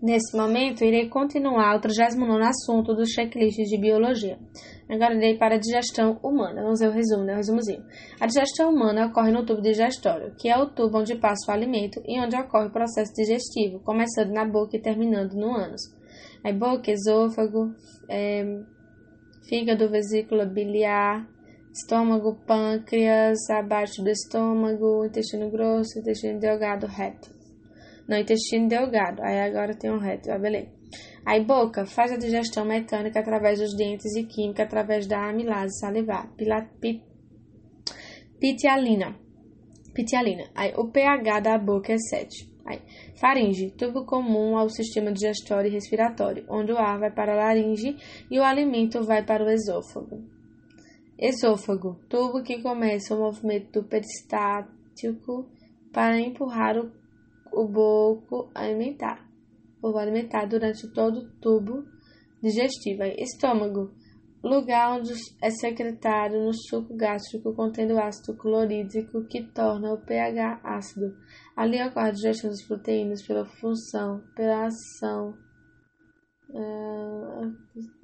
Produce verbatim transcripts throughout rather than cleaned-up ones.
Nesse momento, irei continuar o trigésimo nono assunto dos checklists de biologia. Agora irei para a digestão humana. Vamos ver o resumo, né? O resumozinho. A digestão humana ocorre no tubo digestório, que é o tubo onde passa o alimento e onde ocorre o processo digestivo, começando na boca e terminando no ânus. Aí, boca, esôfago, é, fígado, vesícula biliar, estômago, pâncreas, abaixo do estômago, intestino grosso, intestino delgado, reto. Não, intestino delgado. Aí agora tem um reto, ah, beleza. Aí boca faz a digestão mecânica através dos dentes e química através da amilase salivar. Pila, pit, pitialina. Pitialina. Aí o pH da boca é sete. Aí, faringe, tubo comum ao sistema digestório e respiratório, onde o ar vai para a laringe e o alimento vai para o esôfago. Esôfago, tubo que começa o movimento do peristático para empurrar o o boco alimentar, ou alimentar durante todo o tubo digestivo. Estômago, lugar onde é secretado no suco gástrico contendo ácido clorídrico que torna o pH ácido. Ali ocorre a digestão das proteínas pela função, pela ação. Uh...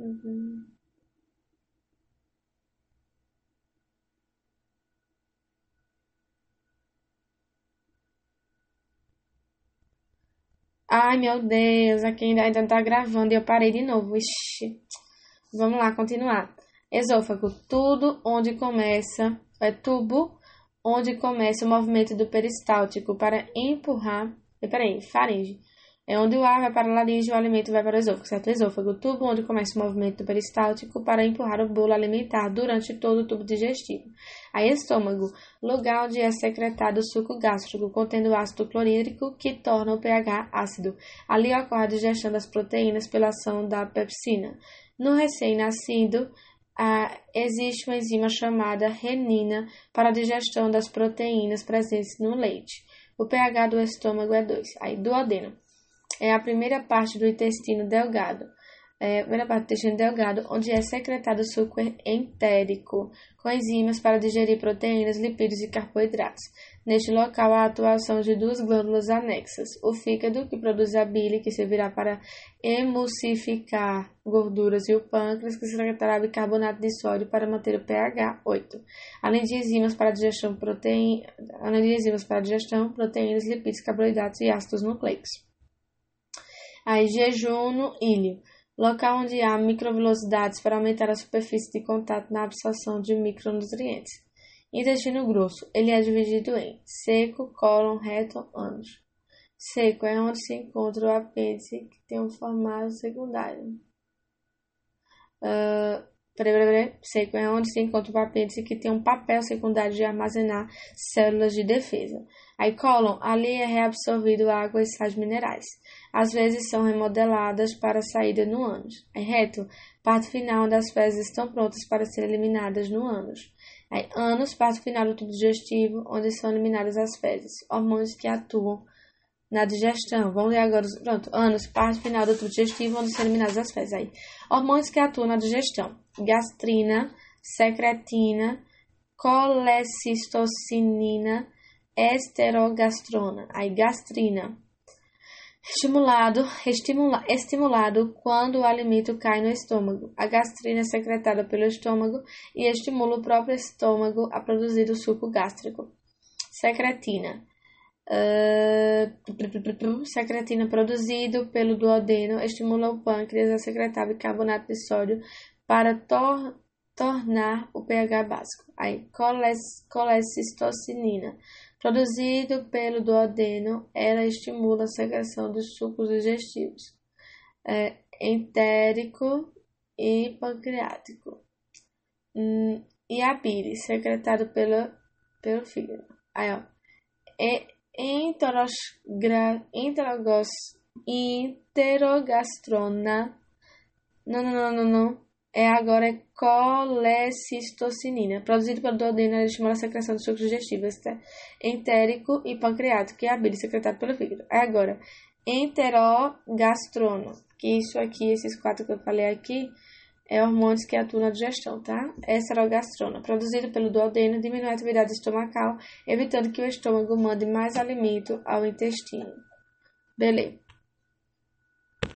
Ai, meu Deus, aqui ainda, ainda tá gravando e eu parei de novo. Ixi. Vamos lá, continuar. Esôfago, tudo onde começa, é tubo onde começa o movimento do peristáltico para empurrar. Peraí, faringe. É onde o ar vai para a laringe e o alimento vai para o esôfago, certo? Esôfago, tubo onde começa o movimento do peristáltico para empurrar o bolo alimentar durante todo o tubo digestivo. Aí, estômago, lugar onde é secretado o suco gástrico contendo ácido clorídrico que torna o pH ácido. Ali ocorre a digestão das proteínas pela ação da pepsina. No recém-nascido, ah, existe uma enzima chamada renina para a digestão das proteínas presentes no leite. O pH do estômago é dois. Aí, duodeno. É a primeira parte do intestino delgado, é a primeira parte do intestino delgado, onde é secretado o suco entérico, com enzimas para digerir proteínas, lipídios e carboidratos. Neste local, há a atuação de duas glândulas anexas, o fígado, que produz a bile, que servirá para emulsificar gorduras, e o pâncreas, que secretará bicarbonato de sódio para manter o pH oito. Além de enzimas para digestão, proteína, além de enzimas para digestão, proteínas, lipídios, carboidratos e ácidos nucleicos. Aí, jejuno, íleo, local onde há microvelocidades para aumentar a superfície de contato na absorção de micronutrientes. Intestino grosso, ele é dividido em seco, cólon, reto, ânus. Seco é onde se encontra o apêndice que tem um formato secundário. Uh, peraí, peraí, peraí. Seco é onde se encontra o apêndice que tem um papel secundário de armazenar células de defesa. Aí, cólon, ali é reabsorvido água e sais minerais. Às vezes são remodeladas para saída no ânus. Aí, reto, parte final onde as fezes estão prontas para ser eliminadas no ânus. Aí, ânus, parte final do tubo digestivo, onde são eliminadas as fezes. Hormônios que atuam na digestão. Vamos ler agora. Pronto. Ânus, parte final do tubo digestivo, onde são eliminadas as fezes. Aí, hormônios que atuam na digestão. Gastrina, secretina, colecistocinina, esterogastrona. Aí, gastrina. Estimulado, estimula, estimulado quando o alimento cai no estômago. A gastrina é secretada pelo estômago e estimula o próprio estômago a produzir o suco gástrico. Secretina. Uh, secretina produzido pelo duodeno estimula o pâncreas a secretar bicarbonato de sódio para tor tornar o pH básico. Aí, colecistocinina. Produzido pelo duodeno, ela estimula a secreção dos sucos digestivos, é, entérico e pancreático. Hum, e a bile, secretada pelo, pelo fígado. Aí, ó. É, enterogos, enterogastrona. Não, não, não, não, não. É agora é colecistocinina, produzido pelo duodeno, ela estimula a secreção dos sucos digestivos, tá? Entérico e pancreático, e a bile secretada pelo fígado. É agora enterogastrona, que isso aqui, esses quatro que eu falei aqui, é hormônios que atuam na digestão, tá? Esterogastrona, produzido pelo duodeno, diminui a atividade estomacal, evitando que o estômago mande mais alimento ao intestino. Beleza.